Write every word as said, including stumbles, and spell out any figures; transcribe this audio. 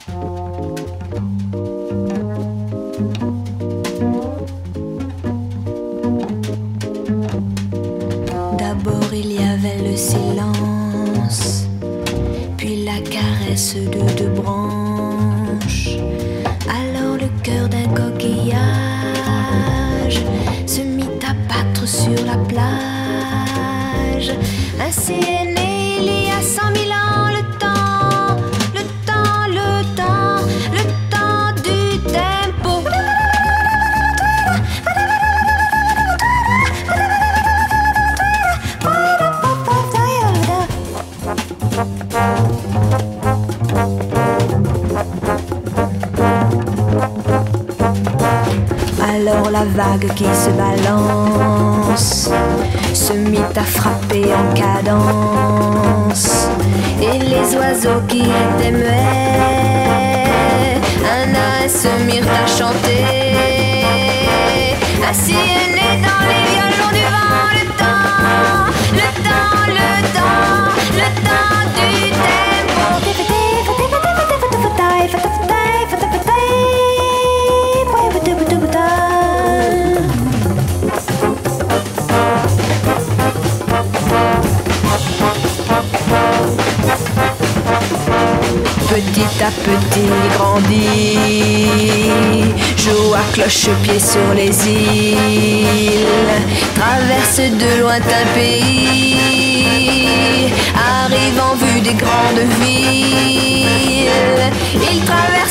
D'abord il y avait le silence, puis la caresse de deux branches. Alors le cœur d'un coquillage se mit à battre sur la plage. Ainsi est né il y a cent mille ans le temps, le temps, le temps, le temps du tempo. Alors la vague qui se balance se mit à frapper en cadence, et les oiseaux qui étaient muets un à un se mirent à chanter. Ainsi est né dans les violons du vent le temps, le temps, le temps, le temps du tempo. Petit à petit grandit, joue à cloche-pied sur les îles, traverse de lointains pays, arrive en vue des grandes villes. Il traverse